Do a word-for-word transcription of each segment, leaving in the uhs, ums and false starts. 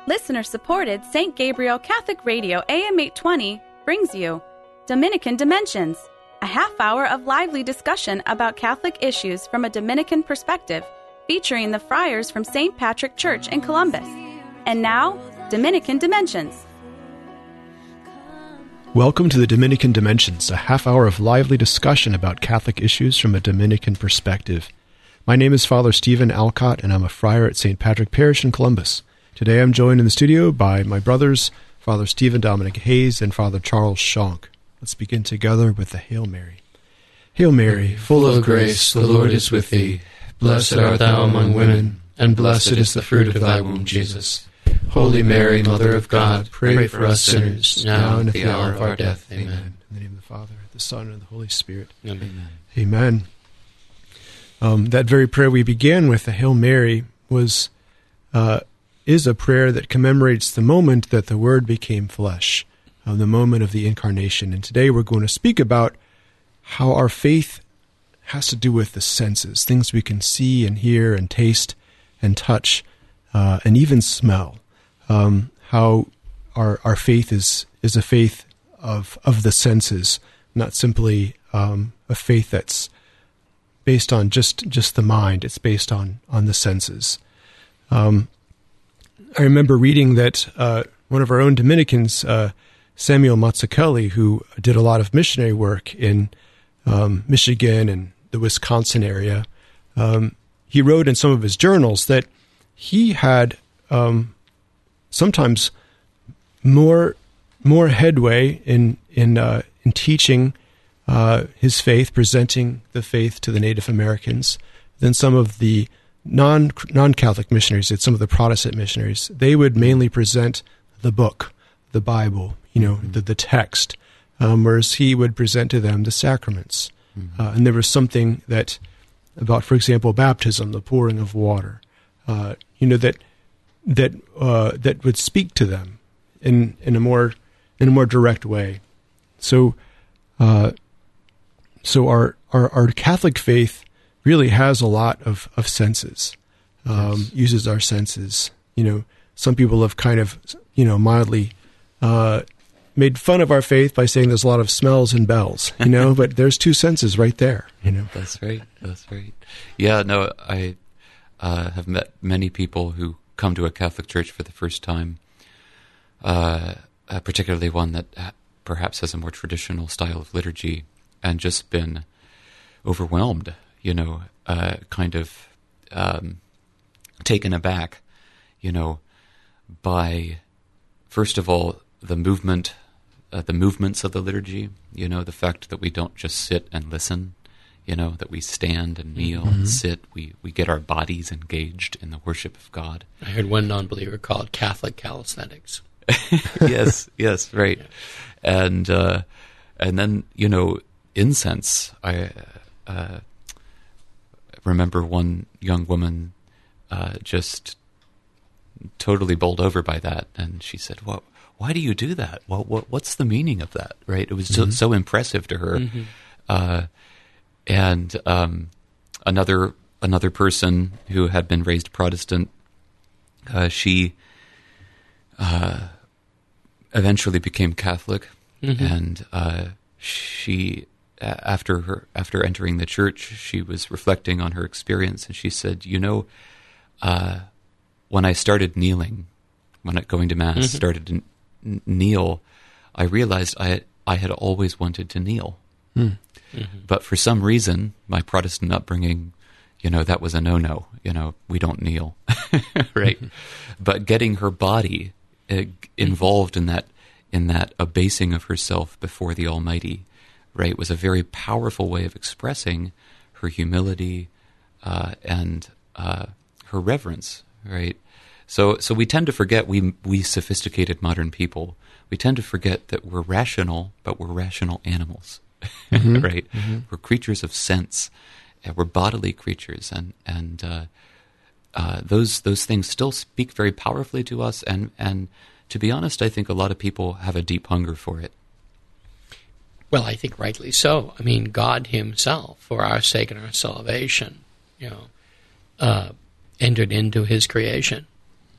Listener-supported Saint Gabriel Catholic Radio A M eight twenty brings you Dominican Dimensions, a half hour of lively discussion about Catholic issues from a Dominican perspective, featuring the friars from Saint Patrick Church in Columbus. And now, Dominican Dimensions. Welcome to the Dominican Dimensions, a half hour of lively discussion about Catholic issues from a Dominican perspective. My name is Father Stephen Alcott, and I'm a friar at Saint Patrick Parish in Columbus. Today I'm joined in the studio by my brothers, Father Stephen Dominic Hayes and Father Charles Schonk. Let's begin together with the Hail Mary. Hail Mary, full of grace, the Lord is with thee. Blessed art thou among women, and blessed is the fruit of thy womb, Jesus. Holy Mary, Mother of God, pray for us sinners, now and at the hour of our death. Amen. In the name of the Father, the Son, and the Holy Spirit. Amen. Amen. Um, that very prayer we began with, the Hail Mary, was... Uh, is a prayer that commemorates the moment that the Word became flesh, uh, the moment of the Incarnation. And today we're going to speak about how our faith has to do with the senses, things we can see and hear and taste and touch uh, and even smell. Um, how our our faith is is a faith of of the senses, not simply um, a faith that's based on just, just the mind. It's based on on the senses. Um, I remember reading that uh, one of our own Dominicans, uh, Samuel Mazzucchelli, who did a lot of missionary work in um, Michigan and the Wisconsin area, um, he wrote in some of his journals that he had um, sometimes more more headway in in uh, in teaching uh, his faith, presenting the faith to the Native Americans, than some of the Non, non-Catholic missionaries, it's some of the Protestant missionaries. They would mainly present the book, the Bible, you know, mm-hmm. the, the text, um, whereas he would present to them the sacraments. Mm-hmm. Uh, and there was something that about, for example, baptism, the pouring of water, uh, you know, that that uh, that would speak to them in in a more in a more direct way. So, uh, so our, our our Catholic faith really has a lot of, of senses, um, yes. uses our senses. You know, some people have kind of, you know, mildly uh, made fun of our faith by saying there's a lot of smells and bells, you know, but there's two senses right there, you know. That's right, that's right. Yeah, no, I uh, have met many people who come to a Catholic church for the first time, uh, uh, particularly one that perhaps has a more traditional style of liturgy, and just been overwhelmed, you know, uh, kind of um, taken aback, you know, by, first of all, the movement, uh, the movements of the liturgy, you know, the fact that we don't just sit and listen, you know, that we stand and kneel mm-hmm. and sit, we, we get our bodies engaged in the worship of God. I heard one non-believer call it Catholic calisthenics. yes, yes, right. Yeah. And, uh, and then, you know, incense, I... Uh, remember one young woman uh, just totally bowled over by that, and she said, "Well, why do you do that? Well, what, what's the meaning of that?" Right? It was mm-hmm. so, so impressive to her. Mm-hmm. Uh, and um, another another person who had been raised Protestant, uh, she uh, eventually became Catholic, mm-hmm. and uh, she. After her, after entering the church, she was reflecting on her experience, and she said, "You know, uh, when I started kneeling, when I, going to Mass, mm-hmm. started to n- kneel, I realized I I had always wanted to kneel, mm. mm-hmm. but for some reason, my Protestant upbringing, you know, that was a no-no. You know, we don't kneel, right? Mm-hmm. But getting her body uh, involved in that in that abasing of herself before the Almighty." Right, was a very powerful way of expressing her humility uh, and uh, her reverence. Right, so so we tend to forget we we sophisticated modern people. We tend to forget that we're rational, but we're rational animals. Mm-hmm. Right, mm-hmm. We're creatures of sense. And we're bodily creatures, and and uh, uh, those those things still speak very powerfully to us. And and to be honest, I think a lot of people have a deep hunger for it. Well, I think rightly so. I mean, God himself, for our sake and our salvation, you know, uh, entered into his creation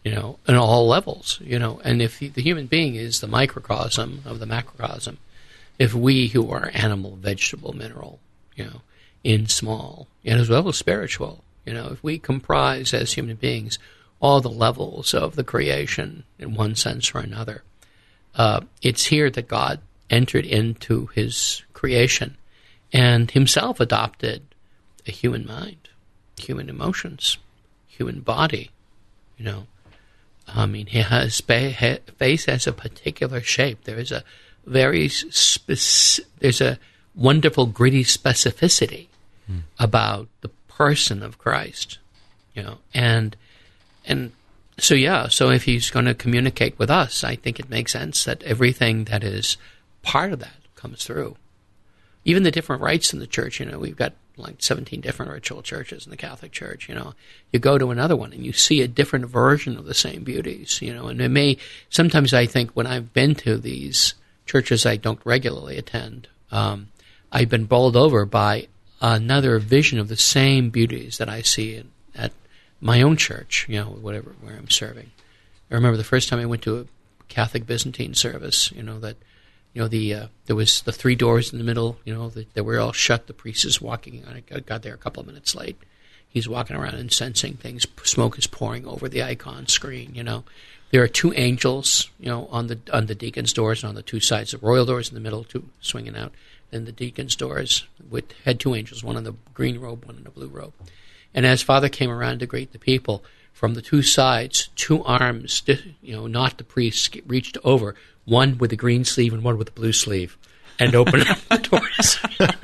you know, in all levels, you know. And if the human being is the microcosm of the macrocosm, if we who are animal, vegetable, mineral, you know, in small, and as well as spiritual, you know, if we comprise as human beings all the levels of the creation in one sense or another, uh, it's here that God entered into his creation and himself adopted a human mind, human emotions, human body, you know. I mean, he has face has a particular shape. There is a very spec- there's a wonderful gritty specificity mm. about the person of Christ, you know, and and so yeah. So if he's going to communicate with us, I think it makes sense that everything that is part of that comes through. Even the different rites in the church, you know, we've got like seventeen different ritual churches in the Catholic Church, you know. You go to another one and you see a different version of the same beauties, you know. And it may, sometimes I think when I've been to these churches I don't regularly attend, um, I've been bowled over by another vision of the same beauties that I see in, at my own church, you know, whatever, where I'm serving. I remember the first time I went to a Catholic Byzantine service, you know, that You know, the uh, there was the three doors in the middle, you know, that they were all shut. The priest is walking. I got there a couple of minutes late. He's walking around and sensing things. Smoke is pouring over the icon screen, you know. There are two angels, you know, on the on the deacon's doors and on the two sides. The royal doors in the middle, two swinging out. Then the deacon's doors with, had two angels, one in the green robe, one in the blue robe. And as Father came around to greet the people, from the two sides, two arms, you know, not the priest, reached over, one with the green sleeve and one with the blue sleeve, and opened up the doors.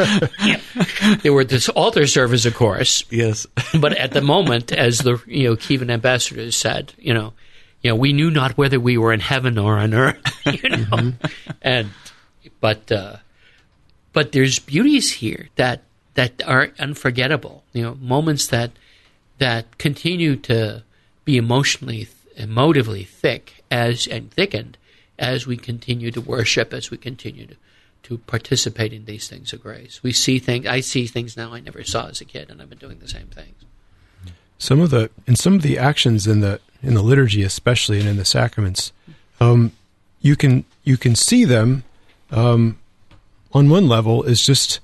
Yeah. There were this altar service, of course. Yes. But at the moment, as the you know Kievan ambassadors said, you know, you know, we knew not whether we were in heaven or on earth. You know, mm-hmm. and but uh, but there's beauties here that that are unforgettable. You know, moments that that continue to be emotionally, emotively thick as and thickened as we continue to worship, as we continue to, to participate in these things of grace. We see things, I see things now I never saw as a kid, and I've been doing the same things. Some of the, in some of the actions in the, in the liturgy especially, and in the sacraments, um, you can, you can see them, um, on one level is just,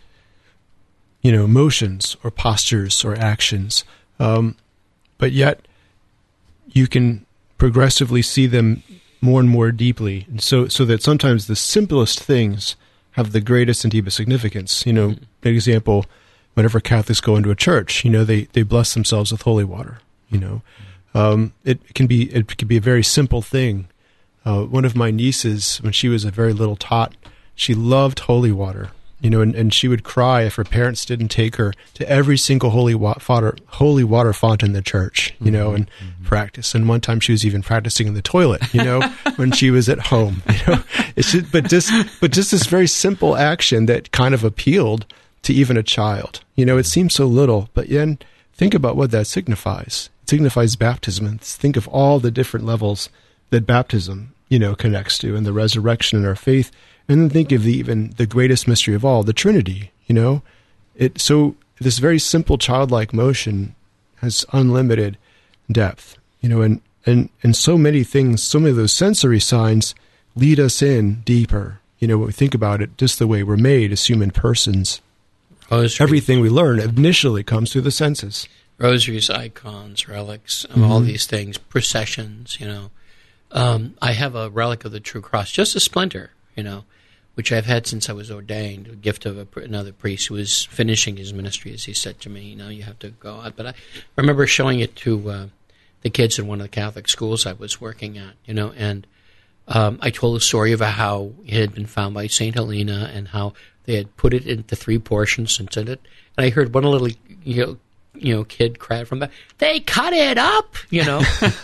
you know, motions or postures or actions. Um, but yet you can progressively see them more and more deeply, and so so that sometimes the simplest things have the greatest and deepest significance. You know, mm-hmm. an example, whenever Catholics go into a church, you know, they, they bless themselves with holy water. You know, um, it can be it can be a very simple thing. Uh, one of my nieces, when she was a very little tot, she loved holy water. You know, and, and she would cry if her parents didn't take her to every single holy water holy water font in the church, you know, and mm-hmm. practice. And one time she was even practicing in the toilet, you know, when she was at home, you know. It's just, but just but just this very simple action that kind of appealed to even a child. You know, it seems so little, but then think about what that signifies. It signifies baptism, and think of all the different levels that baptism, you know, connects to, and the resurrection in our faith. And then think of the, even the greatest mystery of all, the Trinity, you know. It so this very simple childlike motion has unlimited depth, you know, and, and, and so many things, so many of those sensory signs lead us in deeper. You know, when we think about it, just the way we're made as human persons. Rosaries. Everything we learn initially comes through the senses. Rosaries, icons, relics, mm-hmm. all these things, processions, you know. Um, I have a relic of the True Cross, just a splinter, you know, which I've had since I was ordained, a gift of a, another priest who was finishing his ministry, as he said to me, you know, you have to go out. But I remember showing it to uh, the kids in one of the Catholic schools I was working at, you know, and um, I told a story about how it had been found by Saint Helena and how they had put it into three portions and sent it. And I heard one little, you know, you know, kid cried from back, they cut it up, you know.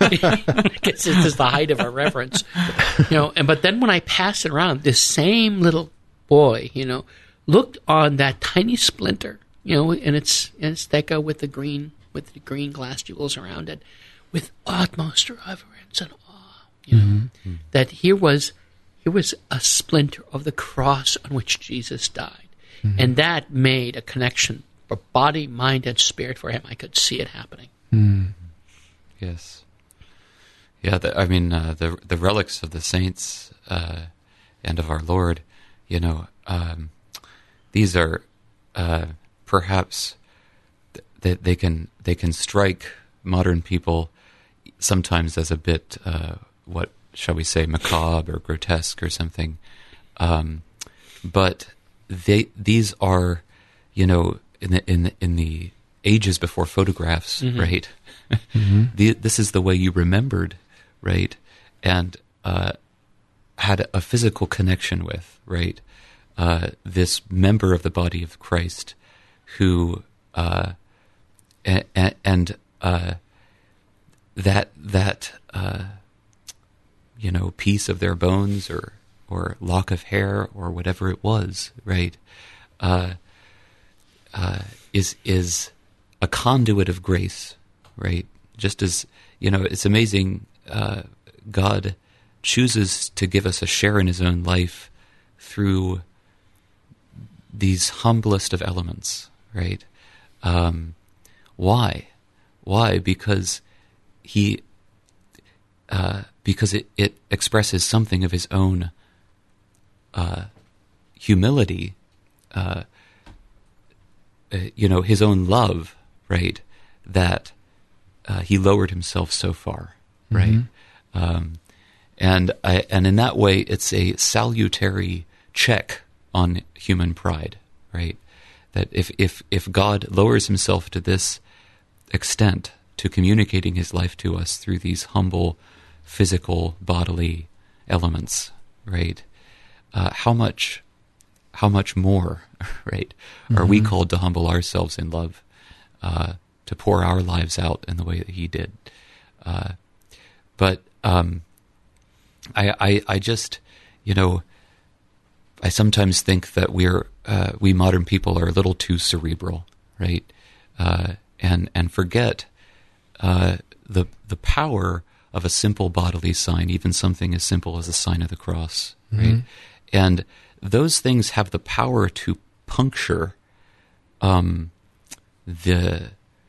I guess this is the height of our reverence, you know. And but then when I passed it around, this same little boy, you know, looked on that tiny splinter, you know, and it's and it's Thecca with the green with the green glass jewels around it, with utmost reverence and awe, you know, mm-hmm. that here was here was a splinter of the cross on which Jesus died, mm-hmm. and that made a connection. For body, mind, and spirit for him. I could see it happening. Mm. Yes. Yeah, the, I mean, uh, the the relics of the saints uh, and of our Lord, you know, um, these are uh, perhaps they, they can they can strike modern people sometimes as a bit uh, what shall we say, macabre or grotesque or something, um, but they these are, you know, in the in the, in the ages before photographs, mm-hmm. right? Mm-hmm. the, this is the way you remembered. Right, and uh, had a physical connection with, right, uh, this member of the body of Christ who, uh, and, and uh, that, that uh, you know, piece of their bones or, or lock of hair or whatever it was, right, uh, uh, is, is a conduit of grace, right, just as, you know, it's amazing. Uh, God chooses to give us a share in his own life through these humblest of elements, right? Um, why? Why? Because he, uh, because it, it expresses something of his own uh, humility, uh, uh, you know, his own love, right? That uh, he lowered himself so far. Right, mm-hmm. um, and I, and in that way, it's a salutary check on human pride. Right, that if if if God lowers himself to this extent to communicating his life to us through these humble, physical, bodily elements, right, uh, how much how much more, right, mm-hmm. are we called to humble ourselves in love, uh, to pour our lives out in the way that he did. Uh, But um, I, I, I just, you know, I sometimes think that we're uh, we modern people are a little too cerebral, right? Uh, and and forget uh, the the power of a simple bodily sign, even something as simple as the sign of the cross, right? Mm-hmm. And those things have the power to puncture um, the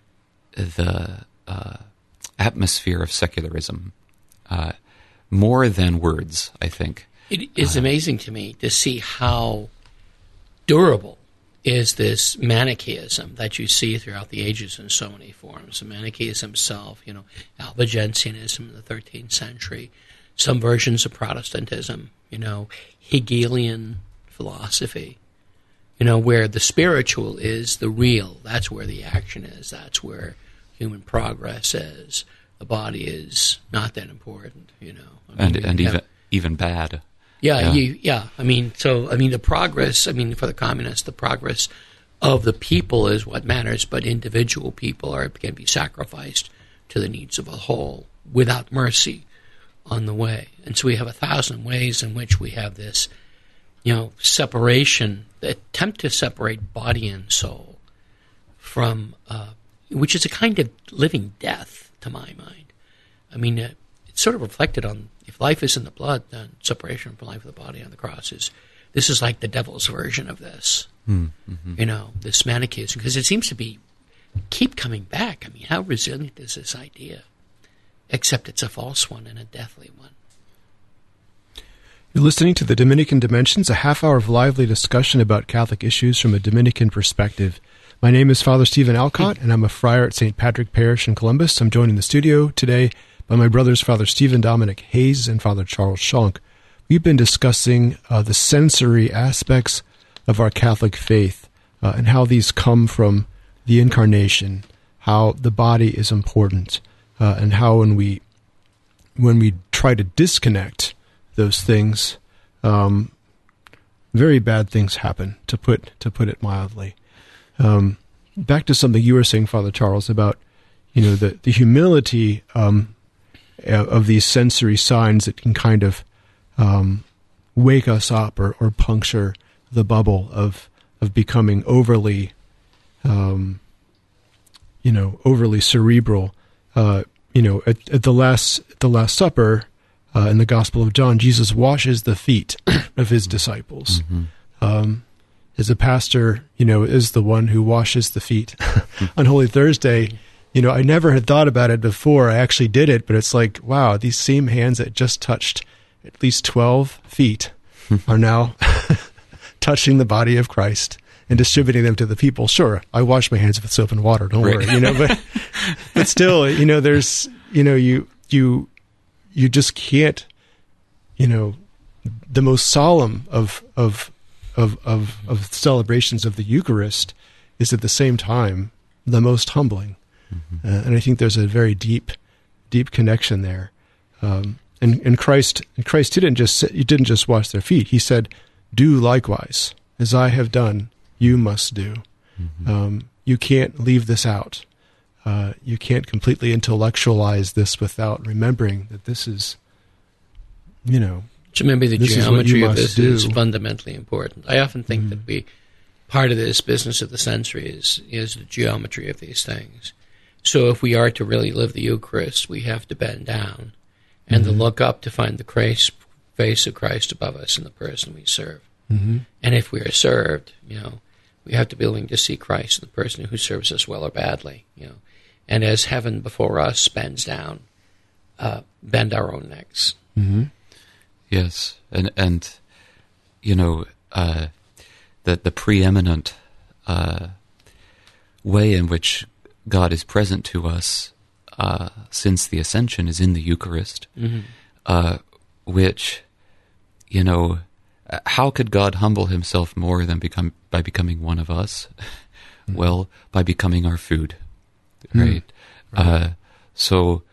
the uh, atmosphere of secularism uh, more than words, I think. It is uh, amazing to me to see how durable is this Manichaeism that you see throughout the ages in so many forms. The Manichaeism himself, you know, Albigensianism in the thirteenth century, some versions of Protestantism, you know, Hegelian philosophy, you know, where the spiritual is the real. That's where the action is. That's where human progress is. The body is not that important, you know. I mean, and and have, even even bad. Yeah, yeah. You, yeah. I mean, so I mean, the progress. I mean, for the communists, the progress of the people is what matters. But individual people are can be sacrificed to the needs of a whole without mercy on the way. And so we have a thousand ways in which we have this, you know, separation, the attempt to separate body and soul from, uh, which is a kind of living death to my mind. I mean, uh, it's sort of reflected on. If life is in the blood, then separation from life of the body on the cross is, this is like the devil's version of this, mm-hmm. you know, this Manichaeism, because it seems to be, keep coming back. I mean, how resilient is this idea? Except it's a false one and a deathly one. You're listening to the Dominican Dimensions, a half hour of lively discussion about Catholic issues from a Dominican perspective. My name is Father Stephen Alcott, and I'm a friar at Saint Patrick Parish in Columbus. I'm joined in the studio today by my brothers, Father Stephen Dominic Hayes and Father Charles Schonk. We've been discussing uh, the sensory aspects of our Catholic faith uh, and how these come from the Incarnation, how the body is important, uh, and how when we when we try to disconnect those things, um, very bad things happen. To put to put it mildly. Um, back to something you were saying, Father Charles, about you know the the humility. Um, of these sensory signs that can kind of um, wake us up or, or puncture the bubble of of becoming overly, um, you know, overly cerebral. Uh, you know, at, at the last at the Last Supper uh, in the Gospel of John, Jesus washes the feet of his disciples. Mm-hmm. Um, as a pastor, you know, is the one who washes the feet on Holy Thursday. you know, I never had thought about it before I actually did it, but it's like, wow, these same hands that just touched at least twelve feet are now touching the body of Christ and distributing them to the people. Sure, I wash my hands with soap and water, don't Right. worry, you know, but, but still, you know, there's, you know, you, you, you just can't, you know, the most solemn of, of, of, of, of celebrations of the Eucharist is at the same time the most humbling. Mm-hmm. Uh, and I think there's a very deep, deep connection there. Um, and, and Christ, and Christ didn't just say, he didn't just wash their feet. He said, "Do likewise, as I have done, you must do." Mm-hmm. Um, you can't leave this out. Uh, you can't completely intellectualize this without remembering that this is, you know, to remember the this geometry of this do. is fundamentally important. I often think mm. that we part of this business of the sensory is is the geometry of these things. So if we are to really live the Eucharist, we have to bend down and mm-hmm. to look up to find the Christ, face of Christ above us in the person we serve. Mm-hmm. And if we are served, you know, we have to be willing to see Christ in the person who serves us well or badly, you know. And as heaven before us bends down, uh, bend our own necks. Mm-hmm. Yes, and and you know uh, the the preeminent uh, way in which God is present to us uh, since the Ascension is in the Eucharist, mm-hmm. uh, which, you know, how could God humble himself more than become by becoming one of us? Mm-hmm. Well, by becoming our food, right? Mm-hmm. Right. Uh, so,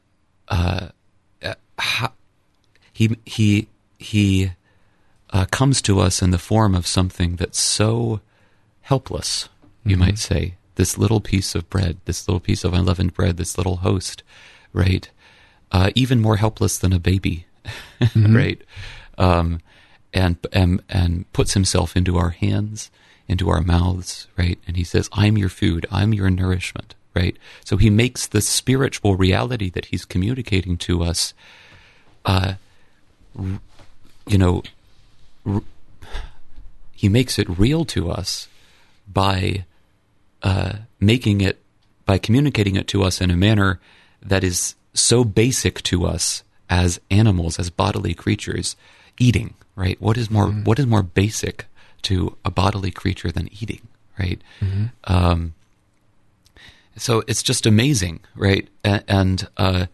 uh, how, he he he uh, comes to us in the form of something that's so helpless, you mm-hmm. might say. This little piece of bread, this little piece of unleavened bread, this little host, right? Uh, even more helpless than a baby, mm-hmm. right? Um, and and and puts himself into our hands, into our mouths, right? And he says, "I'm your food. I'm your nourishment," right? So he makes the spiritual reality that he's communicating to us, uh, r- you know, r- he makes it real to us by Uh, making it, by communicating it to us in a manner that is so basic to us as animals, as bodily creatures, eating, right? What is more, mm-hmm. what is more basic to a bodily creature than eating, right? Mm-hmm. Um, so it's just amazing, right? And, and uh,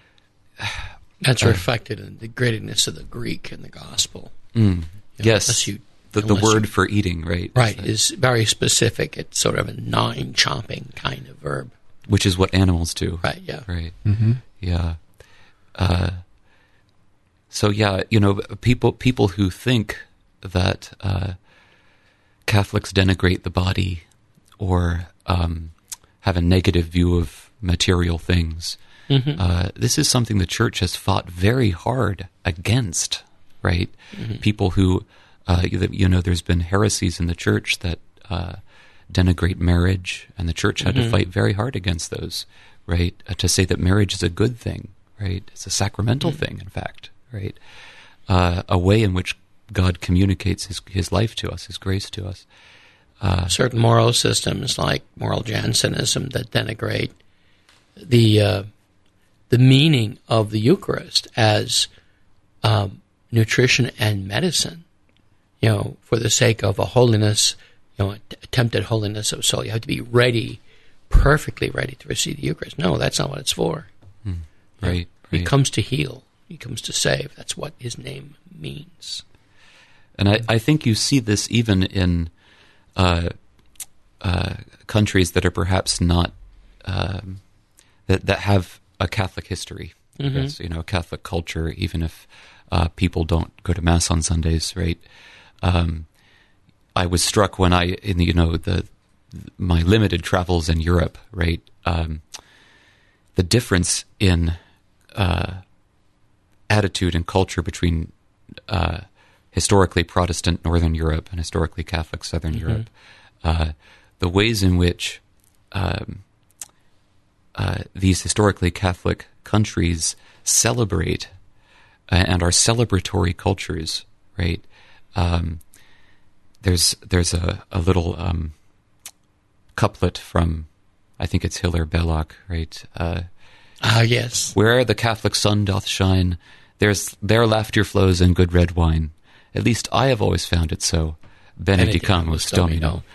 that's uh, reflected in the greatness of the Greek in the Gospel. Mm, you know, yes. You, The, the word you, for eating, right? Right, is, is very specific. It's sort of a gnawing, kind of verb. Which is what animals do. Right, yeah. Right, mm-hmm. yeah. Uh, so, yeah, you know, people people who think that uh, Catholics denigrate the body or um, have a negative view of material things, mm-hmm. uh, this is something the Church has fought very hard against, right? Mm-hmm. People who... Uh, you, you know, there's been heresies in the Church that uh, denigrate marriage, and the Church had mm-hmm. to fight very hard against those, right? Uh, to say that marriage is a good thing, right? It's a sacramental mm-hmm. thing, in fact, right? Uh, a way in which God communicates his, his life to us, his grace to us. Uh, Certain moral systems, like moral Jansenism, that denigrate the uh, the meaning of the Eucharist as um, nutrition and medicine. You know, for the sake of a holiness, you know, attempted holiness of soul. You have to be ready, perfectly ready to receive the Eucharist. No, that's not what it's for. Mm, right, you know, right. He comes to heal. He comes to save. That's what his name means. And I, I think you see this even in uh, uh, countries that are perhaps not, um, that, that have a Catholic history. Mm-hmm. Yes, you know, a Catholic culture, even if uh, people don't go to Mass on Sundays, right? Um, I was struck when I, in the, you know, the my limited travels in Europe, right? Um, the difference in uh, attitude and culture between uh, historically Protestant Northern Europe and historically Catholic Southern mm-hmm. Europe, uh, the ways in which um, uh, these historically Catholic countries celebrate uh, and are celebratory cultures, right? Um, there's there's a, a little um, couplet from, I think it's Hilaire Belloc, right? Uh, Ah, yes. Where'er the Catholic sun doth shine, there's there laughter flows and good red wine. At least I have always found it so. Benedicamus Domino.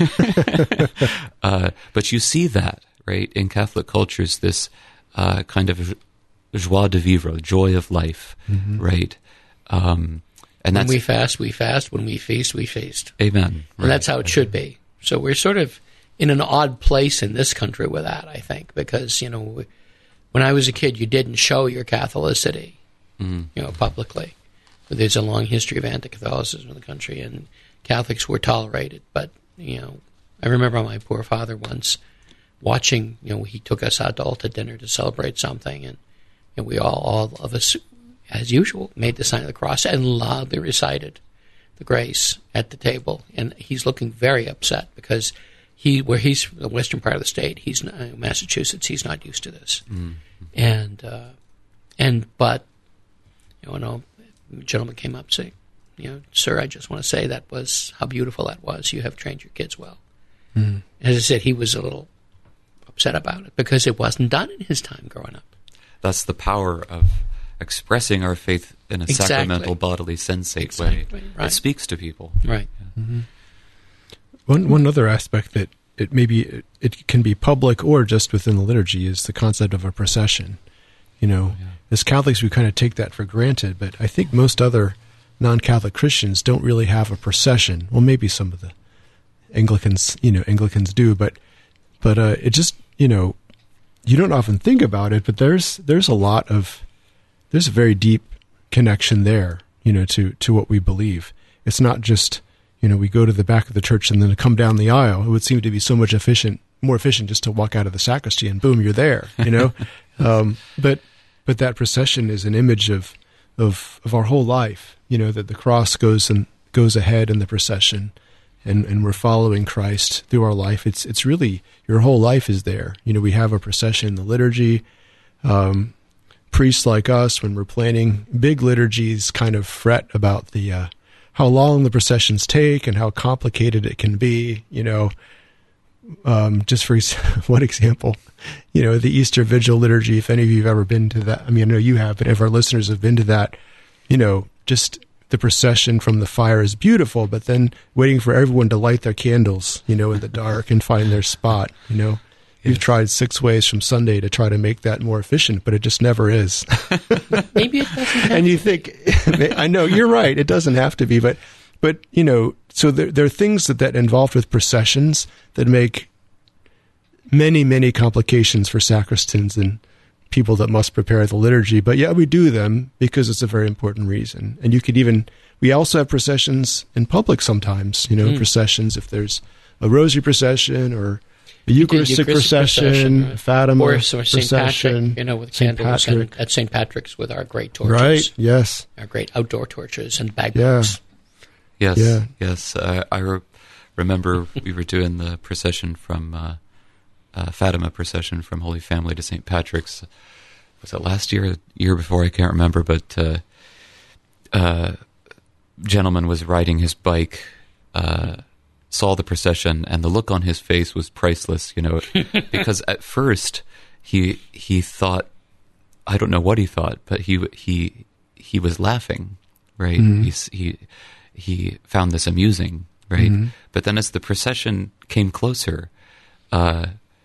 uh, but you see that, right, in Catholic cultures, this uh, kind of joie de vivre, joy of life, mm-hmm. right? Um, and when that's, we fast, we fast. When we feast, we feast. Amen. Right. And that's how it should be. So we're sort of in an odd place in this country with that, I think, because, you know, we, when I was a kid, you didn't show your Catholicity, mm-hmm. you know, publicly. There's a long history of anti-Catholicism in the country, and Catholics were tolerated. But, you know, I remember my poor father once watching, you know, he took us out to Altar dinner to celebrate something, and, and we all, all of us, as usual, made the sign of the cross and loudly recited the grace at the table. And he's looking very upset because he, where he's the western part of the state, he's not, Massachusetts, he's not used to this. Mm-hmm. And, uh, and, but, you know, a gentleman came up saying, you know, sir, I just want to say that was how beautiful that was. You have trained your kids well. Mm-hmm. As I said, he was a little upset about it because it wasn't done in his time growing up. That's the power of expressing our faith in a exactly. sacramental, bodily, sensate exactly. way. Right. It speaks to people. Right. Yeah. Mm-hmm. One one other aspect that it maybe it, it can be public or just within the liturgy is the concept of a procession. You know, yeah. as Catholics, we kind of take that for granted, but I think most other non-Catholic Christians don't really have a procession. Well, maybe some of the Anglicans, you know, Anglicans do, but but uh, it just, you know, you don't often think about it, but there's there's a lot of there's a very deep connection there, you know, to to what we believe. It's not just, you know, we go to the back of the church and then come down the aisle. It would seem to be so much efficient, more efficient just to walk out of the sacristy and boom, you're there, you know. um, but but that procession is an image of of of our whole life. You know, that the cross goes and goes ahead in the procession, and, and we're following Christ through our life. It's it's really your whole life is there. You know, we have a procession in the liturgy. Um, priests like us, when we're planning big liturgies, kind of fret about the uh, how long the processions take and how complicated it can be. You know, um, just for one example, you know, the Easter Vigil liturgy. If any of you have ever been to that, I mean, I know you have, but if our listeners have been to that, you know, just the procession from the fire is beautiful, but then waiting for everyone to light their candles, you know, in the dark and find their spot, you know. Yes. We've tried six ways from Sunday to try to make that more efficient, but it just never is. Maybe it doesn't have And you think, I know, you're right, it doesn't have to be, but, but you know, so there, there are things that, that involved with processions that make many, many complications for sacristans and people that must prepare the liturgy. But yeah, we do them because it's a very important reason. And you could even, we also have processions in public sometimes, you know, mm. processions, if there's a rosary procession or a Eucharistic, Eucharistic procession, procession right? Fatima or Saint procession. Patrick, you know, with Saint candles Patrick. And, at Saint Patrick's with our great torches. Right, yes. Our great outdoor torches and bagpipes. Yeah. Yes, yeah. yes. Uh, I re- remember we were doing the procession from uh, uh, Fatima procession from Holy Family to Saint Patrick's. Was it last year, year before? I can't remember, but uh, uh, gentleman was riding his bike, uh, saw the procession, and the look on his face was priceless, you know, because at first he he thought, I don't know what he thought, but he he he was laughing, right? Mm-hmm. He he he found this amusing, right? Mm-hmm. But then as the procession came closer, uh,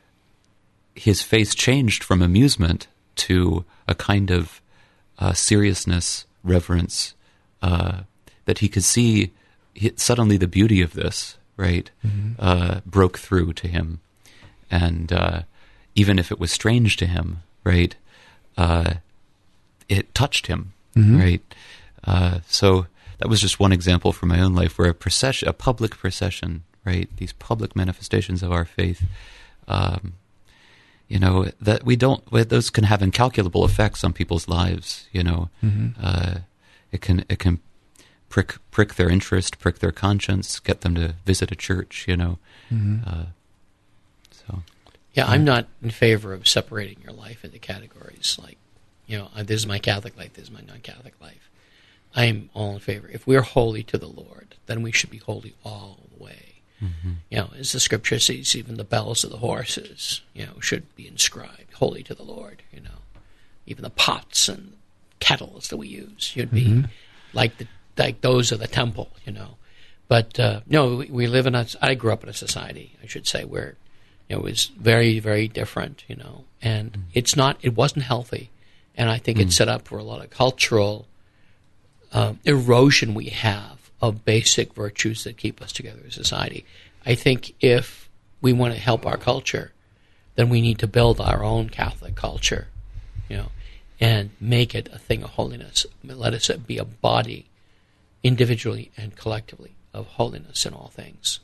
his face changed from amusement to a kind of uh, seriousness, reverence, uh, that he could see he, suddenly the beauty of this, right, mm-hmm. uh, broke through to him. And uh, even if it was strange to him, right, uh, it touched him, mm-hmm. right? Uh, so that was just one example from my own life where a procession, a public procession, right, these public manifestations of our faith, um, you know, that we don't, those can have incalculable effects on people's lives, you know. Mm-hmm. Uh, it can it can prick prick their interest, prick their conscience, get them to visit a church, you know. Mm-hmm. Uh, so, yeah, I'm not in favor of separating your life into categories. Like, you know, this is my Catholic life, this is my non-Catholic life. I am all in favor. If we're holy to the Lord, then we should be holy all the way. Mm-hmm. You know, as the scripture says, even the bells of the horses, you know, should be inscribed, holy to the Lord, you know. Even the pots and kettles that we use should be mm-hmm. like the like those of the temple, you know. But uh, no, we, we live in a. I grew up in a society, I should say, where you know, it was very, very different, you know, and mm. it's not. It wasn't healthy, and I think mm. it's set up for a lot of cultural um, erosion we have of basic virtues that keep us together as a society. I think if we want to help our culture, then we need to build our own Catholic culture, you know, and make it a thing of holiness. Let us be a body, individually and collectively, of holiness in all things.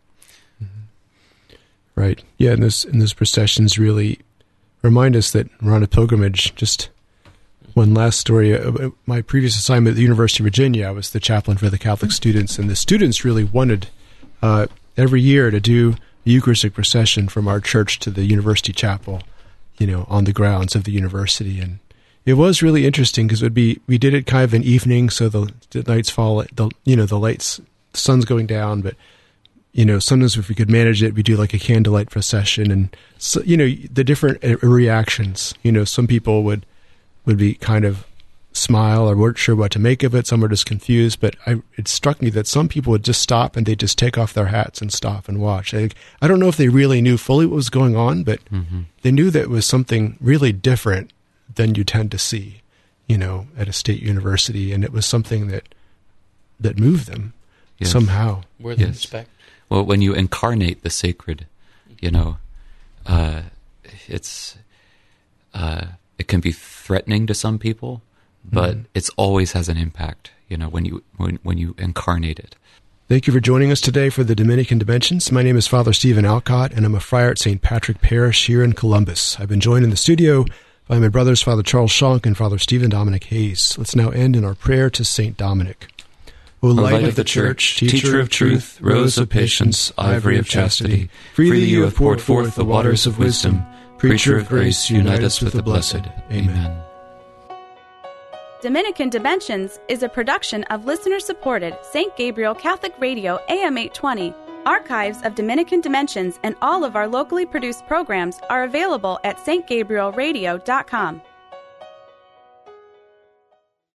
Mm-hmm. Right. Yeah, and those, and those processions really remind us that we're on a pilgrimage. Just one last story. Uh, my previous assignment at the University of Virginia, I was the chaplain for the Catholic students, and the students really wanted uh, every year to do a Eucharistic procession from our church to the university chapel, you know, on the grounds of the university. And it was really interesting because it would be, we did it kind of in evening, so the, the nights fall, the you know, the lights, the sun's going down, but, you know, sometimes if we could manage it, we do like a candlelight procession, and, so, you know, the different reactions, you know, some people would, would be kind of smile or weren't sure what to make of it. Some were just confused, but I, it struck me that some people would just stop and they'd just take off their hats and stop and watch. I, I don't know if they really knew fully what was going on, but mm-hmm. they knew that it was something really different than you tend to see, you know, at a state university, and it was something that that moved them yes. somehow. Worth yes. respect. Well, when you incarnate the sacred, you know, uh, it's uh, it can be threatening to some people, but mm-hmm. it's always has an impact, you know, when you when when you incarnate it. Thank you for joining us today for the Dominican Dimensions. My name is Father Stephen Alcott, and I'm a friar at Saint Patrick Parish here in Columbus. I've been joined in the studio by my brothers, Father Charles Schonk and Father Stephen Dominic Hayes. Let's now end in our prayer to Saint Dominic. O light, light of the Church, teacher of truth, rose of patience, ivory of chastity, freely you have poured forth the waters of wisdom. Preacher of grace, unite us with the blessed. Amen. Dominican Dimensions is a production of listener-supported Saint Gabriel Catholic Radio A M eight twenty. Archives of Dominican Dimensions and all of our locally produced programs are available at s t gabriel radio dot com.